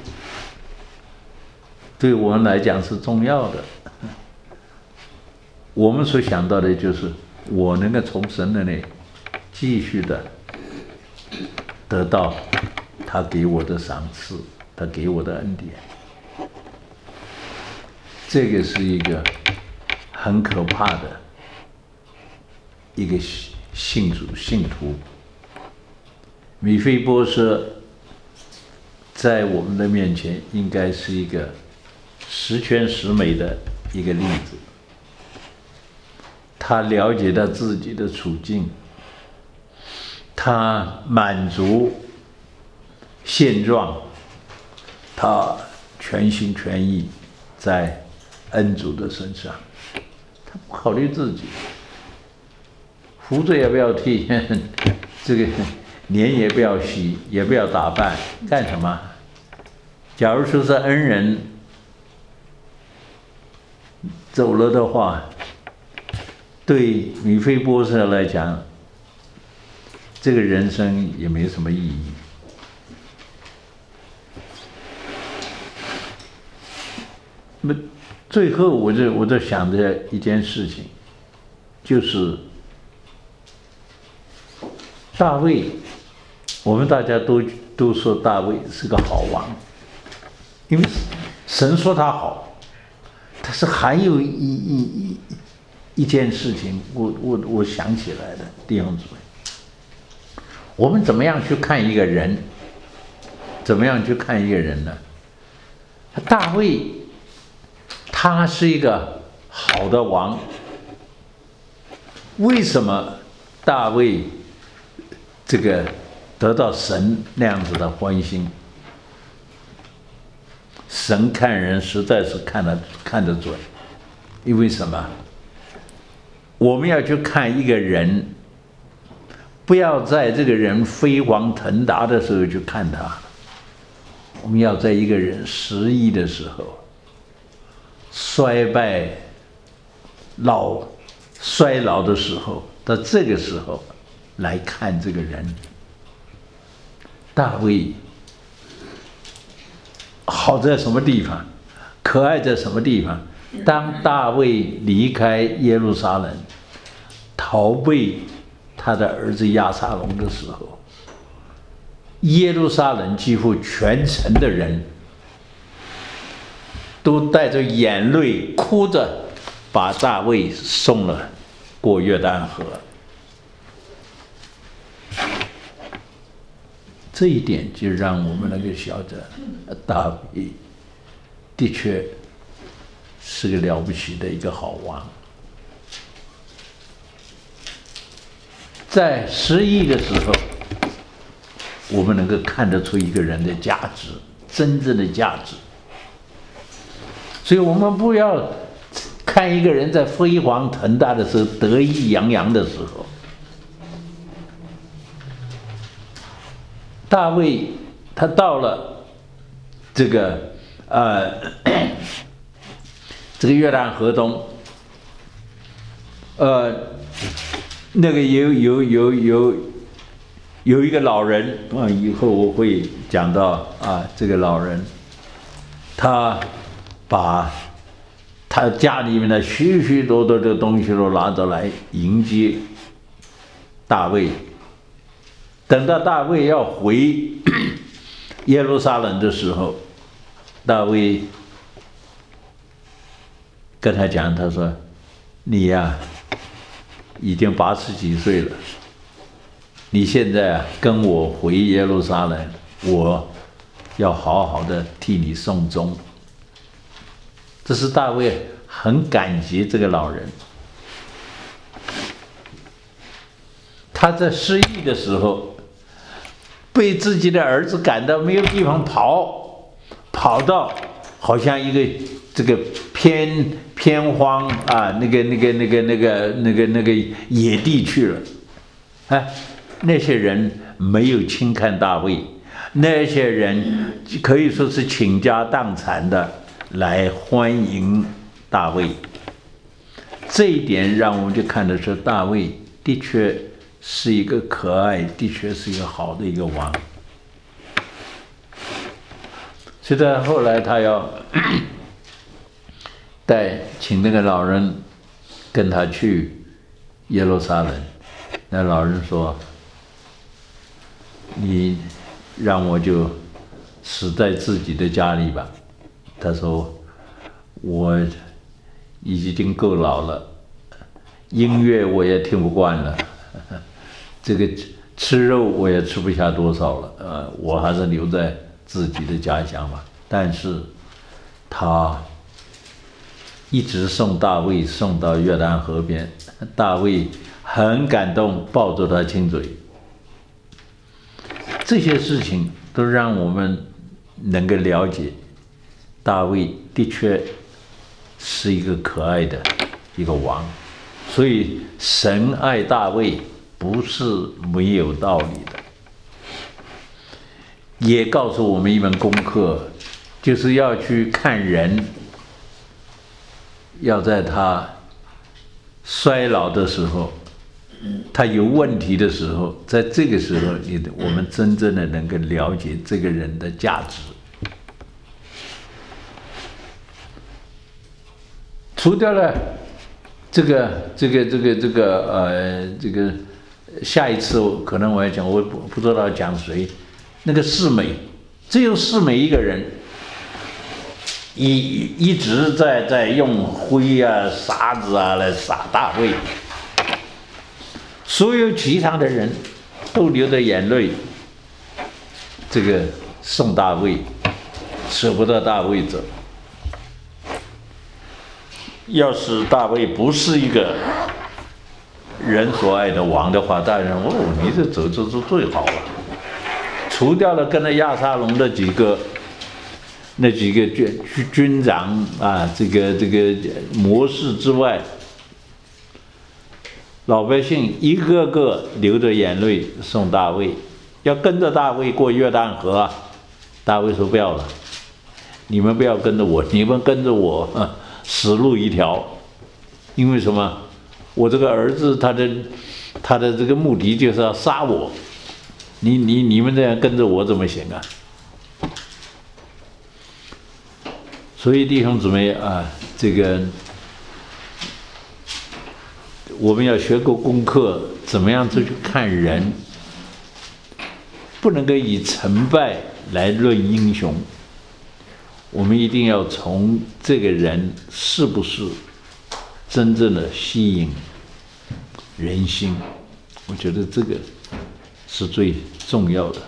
A: 对我们来讲是重要的。我们所想到的就是我能够从神那里继续的得到他给我的赏赐，他给我的恩典。这个是一个很可怕的一个信徒。米非波设在我们的面前应该是一个十全十美的一个例子。他了解到自己的处境，他满足现状，他全心全意在恩主的身上，他不考虑自己，胡子也不要剃，这个脸也不要洗，也不要打扮，干什么？假如说是恩人走了的话，对米非波设来讲，这个人生也没什么意义。那最后我就想着一件事情，就是大卫，我们大家都说大卫是个好王，因为神说他好，但是还有一件事情，我想起来了，弟兄姊妹，我们怎么样去看一个人？怎么样去看一个人呢？大卫，他是一个好的王。为什么大卫这个得到神那样子的欢心？神看人实在是看得准，因为什么？我们要去看一个人，不要在这个人飞黄腾达的时候去看他，我们要在一个人失意的时候、衰老的时候，到这个时候来看这个人。大卫好在什么地方？可爱在什么地方？当大卫离开耶路撒冷，逃避他的儿子押沙龙的时候，耶路撒冷几乎全城的人都带着眼泪哭着把大卫送了过约旦河。这一点就让我们能够晓得，大卫的确是个了不起的一个好王。在失意的时候，我们能够看得出一个人的价值，真正的价值。所以我们不要看一个人在飞黄腾达的时候，得意洋洋的时候。大卫他到了这个约旦河东，那个有一个老人啊，以后我会讲到啊，这个老人他把他家里面的许许多多的东西都拿着来迎接大卫。等到大卫要回耶路撒冷的时候，大卫跟他讲，他说：“你呀，已经80几岁了，你现在跟我回耶路撒冷，我要好好的替你送终。”这是大卫很感激这个老人。他在失意的时候，被自己的儿子赶到没有地方跑到好像一个这个偏荒啊，那个野地去了。哎，那些人没有轻看大卫，那些人可以说是倾家荡产的来欢迎大卫。这一点让我们就看得出大卫的确是一个可爱，的确是一个好的一个王。所以在后来他要请那个老人跟他去耶路撒冷，那老人说：“你让我就死在自己的家里吧。”他说：“我已经够老了，音乐我也听不惯了，这个吃肉我也吃不下多少了，我还是留在自己的家乡吧。”但是他一直送大卫送到约旦河边，大卫很感动，抱着他亲嘴。这些事情都让我们能够了解，大卫的确是一个可爱的一个王，所以神爱大卫不是没有道理的。也告诉我们一门功课，就是要去看人，要在他衰老的时候，他有问题的时候，在这个时候，我们真正的能够了解这个人的价值。除掉了这个下一次可能我要讲，我不知道讲谁，那个世美，只有世美一个人，一直在用灰啊、沙子啊来撒大卫，所有其他的人都流着眼泪，这个送大卫，舍不得大卫走。要是大卫不是一个人所爱的王的话，大人你这走是最好了。除掉了跟着亚撒龙的那几个军长啊，这个谋士之外，老百姓一个个流着眼泪送大卫，要跟着大卫过约旦河啊。大卫说不要了，你们不要跟着我，你们跟着我死路一条。因为什么？我这个儿子他的这个目的就是要杀我，你们这样跟着我怎么行啊？所以弟兄姊妹啊，这个我们要学过功课，怎么样去看人，不能够以成败来论英雄。我们一定要从这个人是不是真正的吸引人心，我觉得这个是最重要的。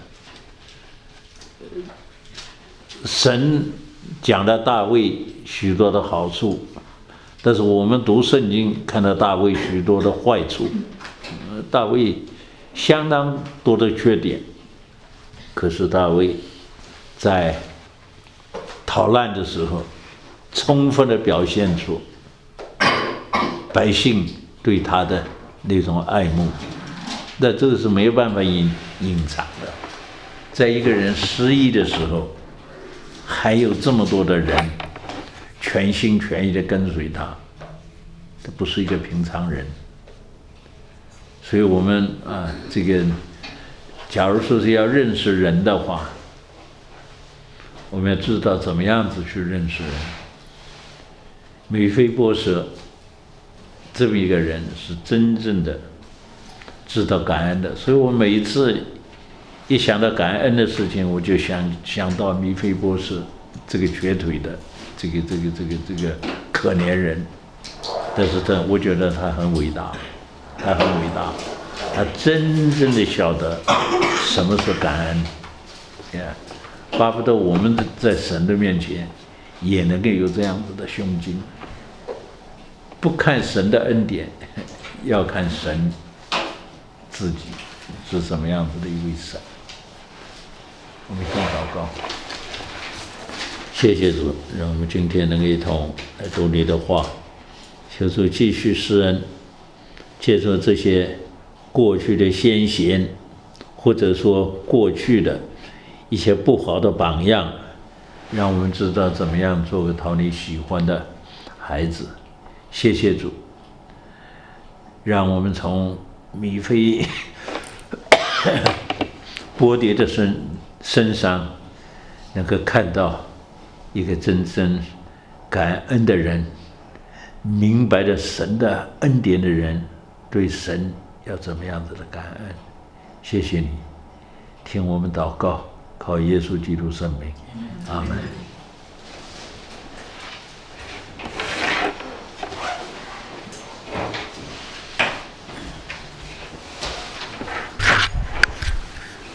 A: 神讲了大卫许多的好处，但是我们读圣经看到大卫许多的坏处，大卫相当多的缺点，可是大卫在逃难的时候，充分的表现出百姓对他的那种爱慕，那这个是没有办法隐藏的。在一个人失意的时候，还有这么多的人全心全意的跟随他，他不是一个平常人。所以我们这个假如说是要认识人的话，我们要知道怎么样子去认识人。米非波设这么一个人是真正的知道感恩的，所以我每一次一想到感恩的事情，我就想到米非波设这个瘸腿的这个可怜人。但是我觉得他很伟大，他真正的晓得什么是感恩。巴不得我们在神的面前也能够有这样子的胸襟，不看神的恩典，要看神自己是什么样子的一位神。我们先祷告。谢谢主，让我们今天能够一同来读你的话，求主继续施恩，借助这些过去的先贤，或者说过去的一些不好的榜样，让我们知道怎么样做个讨你喜欢的孩子。谢谢主，让我们从米非波蝶的身上，能够看到一个真正感恩的人，明白了神的恩典的人，对神要怎么样子的感恩。谢谢你，听我们祷告，靠耶稣基督圣名，阿门。